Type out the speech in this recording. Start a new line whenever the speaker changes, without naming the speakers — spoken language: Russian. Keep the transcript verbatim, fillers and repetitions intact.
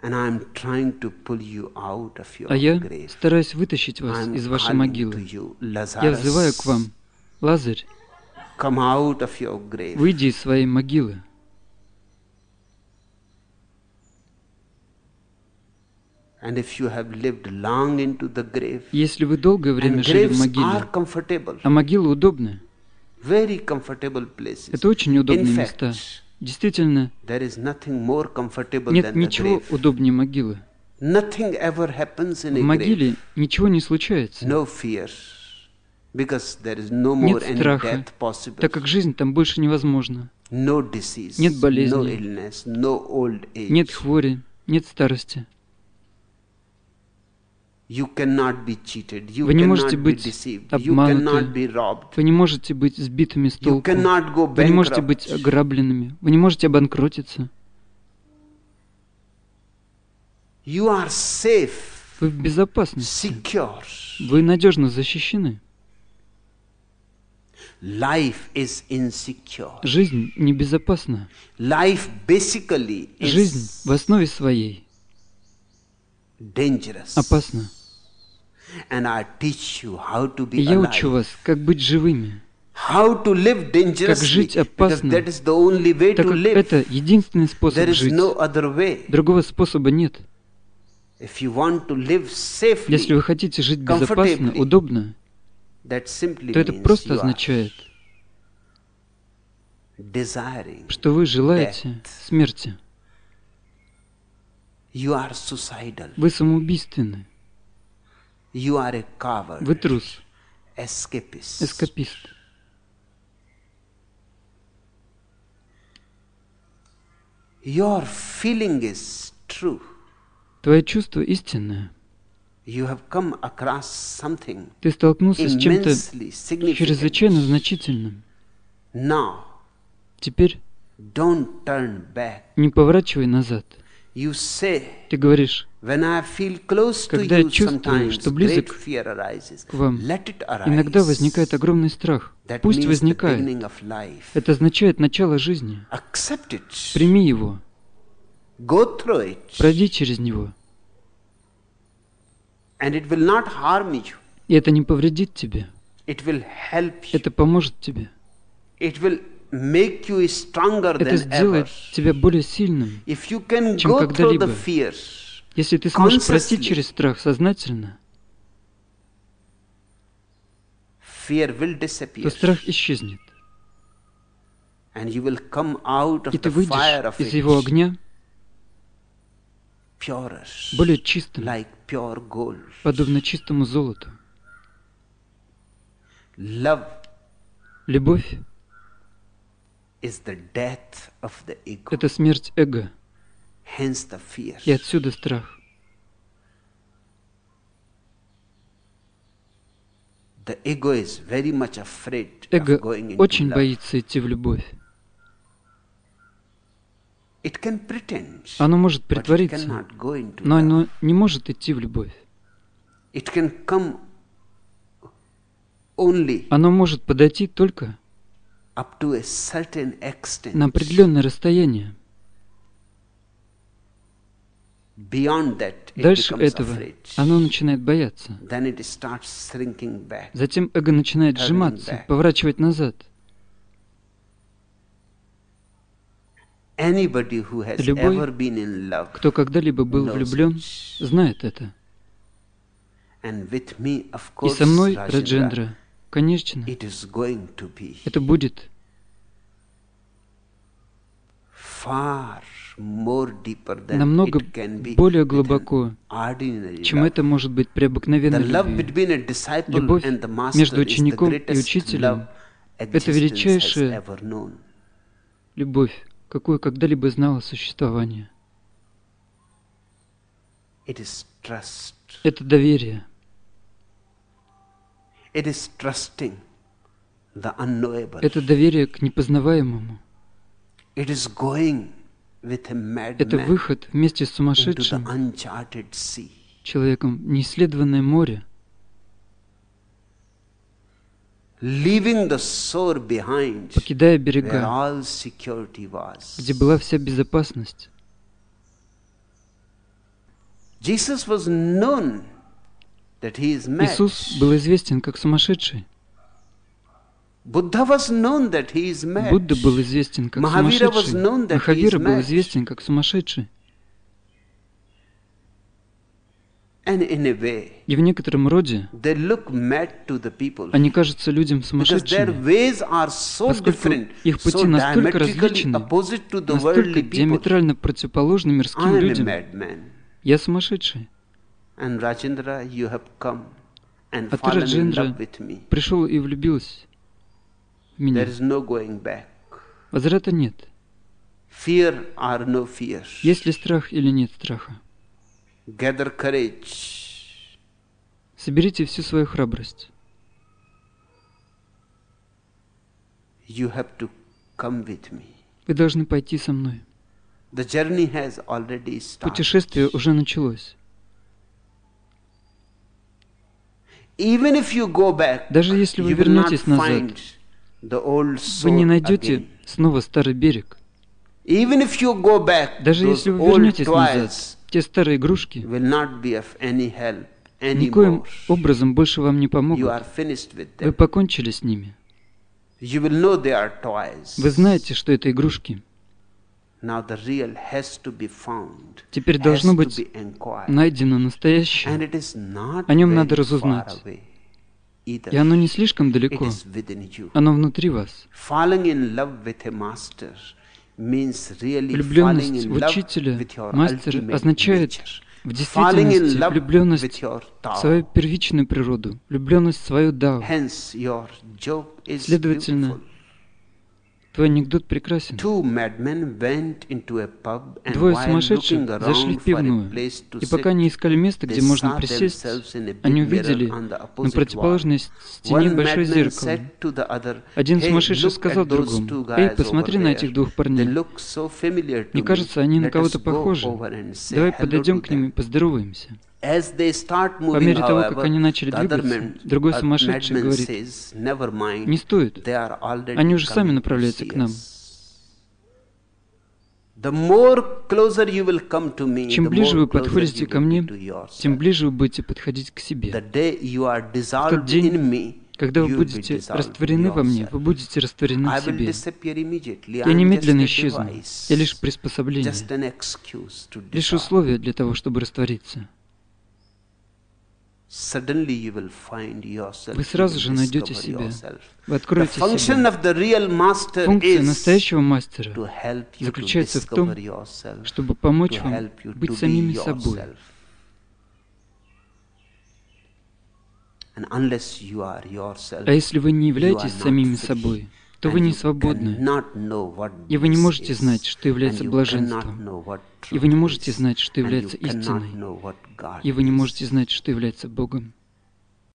А я стараюсь вытащить вас из вашей могилы. Я взываю к вам: Лазарь, выйди из своей могилы. Если вы долгое время жили в могиле, а могилы удобны, это очень удобные места. Действительно, нет ничего удобнее могилы. В могиле ничего не случается. Нет страха, так как жизнь там больше невозможна. Нет болезней, нет хвори, нет старости. Вы не можете быть обмануты, вы не можете быть сбитыми с толку, вы не можете быть ограбленными, вы не можете обанкротиться. Вы в безопасности, вы надежно защищены. Жизнь небезопасна. Жизнь в основе своей опасна. И я учу вас, как быть живыми, как жить опасно, так как это единственный способ жить. Другого способа нет. Если вы хотите жить безопасно, удобно, то это просто означает, что вы желаете смерти. Вы самоубийственны. Вы трус, эскапист. Твое чувство истинное. Ты столкнулся с чем-то чрезвычайно значительным. Теперь не поворачивай назад. Ты говоришь: когда я чувствую, что близок к вам, иногда возникает огромный страх. Пусть возникает. Это означает начало жизни. Прими его. Пройди через него. И это не повредит тебе. Это поможет тебе. Это сделает тебя более сильным, чем когда-либо. Если ты сможешь пройти через страх сознательно, то страх исчезнет. И ты выйдешь из его огня более чистым, подобно чистому золоту. Любовь — это смерть эго, и отсюда страх. Эго очень боится идти в любовь. Оно может притвориться, но оно не может идти в любовь. Оно может подойти только на определенное расстояние. Дальше этого оно начинает бояться. Затем эго начинает сжиматься, поворачивать назад. Любой, кто когда-либо был влюблен, знает это. И со мной, Раджендра, конечно, это будет намного более глубоко, чем это может быть при обыкновенной любви. Любовь между учеником и учителем — это величайшая любовь, какую когда-либо знало существование. Это доверие. Это доверие к непознаваемому. Это выход вместе с сумасшедшим человеком в неисследованное море, покидая берега, где была вся безопасность. Иисус был известен как сумасшедший.
Будда был
известен как сумасшедший. Махавира был известен как сумасшедший. И в некотором роде они кажутся людям сумасшедшими, поскольку их пути настолько различны, настолько диаметрально противоположны мирским людям. Я сумасшедший. А ты, Раджендра, пришел и влюбился в меня. Возврата нет. Есть ли страх или нет страха? Соберите всю свою храбрость. Вы должны пойти со мной. Путешествие уже началось. Даже если вы вернетесь назад, вы не найдете снова старый берег. Даже если вы вернетесь назад, те старые игрушки никоим образом больше вам не помогут. Вы покончили с ними. Вы знаете, что это игрушки. Теперь должно быть найдено настоящее. О нем надо разузнать. И оно не слишком далеко. Оно внутри вас. Влюбленность в учителя, мастера, означает в действительности влюбленность в свою первичную природу, влюбленность в свою дао. Следовательно, твой анекдот прекрасен. Двое сумасшедших зашли в пивную, и пока не искали место, где можно присесть, они увидели на противоположной стене большое зеркало. Один сумасшедший сказал другому: «Эй, посмотри на этих двух парней. Мне кажется, они на кого-то похожи. Давай подойдем к ним и поздороваемся». По мере того, как они начали двигаться, другой сумасшедший говорит: «Не стоит, они уже сами направляются к нам». Чем ближе вы подходите ко мне, тем ближе вы будете подходить к себе. В тот день, когда вы будете растворены во мне, вы будете растворены в себе. Я немедленно исчезну. Я лишь приспособление, лишь условие для того, чтобы раствориться. Вы сразу же найдете себя. Вы откроете себя. Функция настоящего мастера заключается в том, чтобы помочь вам быть самими собой. А если вы не являетесь самими собой, то вы не свободны, и вы не можете знать, что является блаженством, и вы не можете знать, что является истиной, и вы не можете знать, что является Богом.